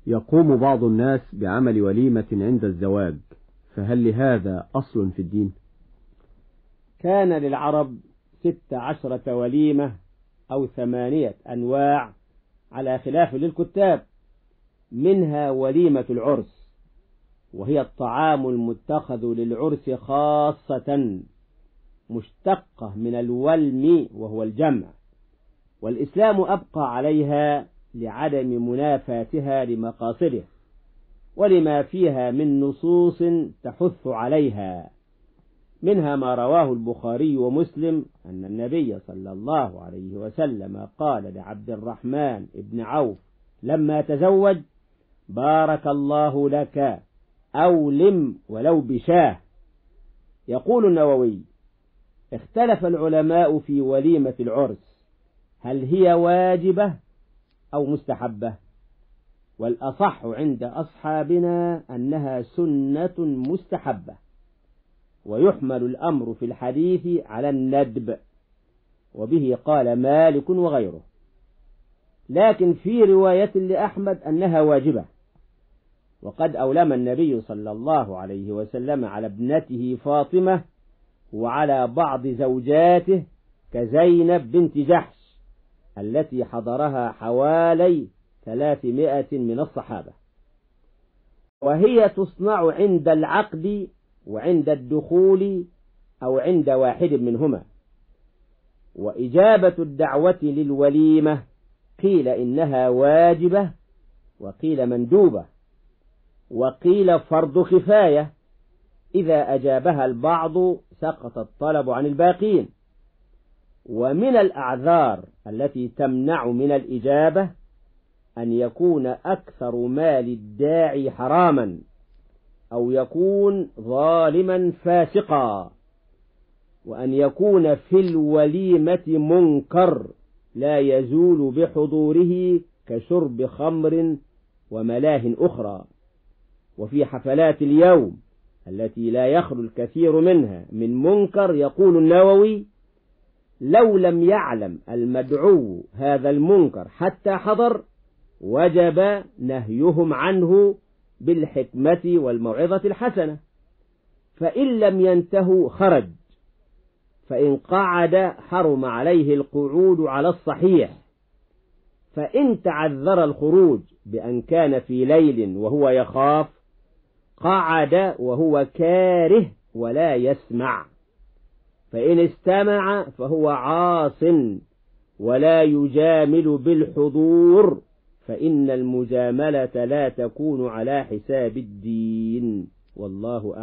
يقوم بعض الناس بعمل وليمة عند الزواج، فهل لهذا أصل في الدين؟ كان للعرب 16 وليمة أو 8 أنواع على خلاف للكتاب، منها وليمة العرس، وهي الطعام المتخذ للعرس خاصة، مشتقة من الولم وهو الجمع، والإسلام أبقى عليها لعدم منافاتها لمقاصده ولما فيها من نصوص تحث عليها، منها ما رواه البخاري ومسلم أن النبي صلى الله عليه وسلم قال لعبد الرحمن بن عوف لما تزوج: بارك الله لك، أولم ولو بشاه. يقول النووي: اختلف العلماء في وليمة العرس، هل هي واجبة أو مستحبة؟ والأصح عند أصحابنا أنها سنة مستحبة، ويحمل الأمر في الحديث على الندب، وبه قال مالك وغيره، لكن في رواية لأحمد أنها واجبة، وقد أولم النبي صلى الله عليه وسلم على ابنته فاطمة وعلى بعض زوجاته كزينب بنت جحش التي حضرها حوالي 300 من الصحابة، وهي تصنع عند العقد وعند الدخول أو عند واحد منهما. وإجابة الدعوة للوليمة قيل إنها واجبة، وقيل مندوبة، وقيل فرض كفاية، إذا أجابها البعض سقط الطلب عن الباقين. ومن الأعذار التي تمنع من الإجابة أن يكون أكثر مال الداعي حراما، أو يكون ظالما فاسقا، وأن يكون في الوليمة منكر لا يزول بحضوره كشرب خمر وملاه أخرى. وفي حفلات اليوم التي لا يخلو الكثير منها من منكر، يقول النووي: لو لم يعلم المدعو هذا المنكر حتى حضر وجب نهيهم عنه بالحكمة والموعظة الحسنة، فإن لم ينتهوا خرج، فإن قعد حرم عليه القعود على الصحيح، فإن تعذر الخروج بأن كان في ليل وهو يخاف قعد وهو كاره ولا يسمع، فإن استمع فهو عاص ولا يجامل بالحضور، فإن المجاملة لا تكون على حساب الدين، والله أعلم.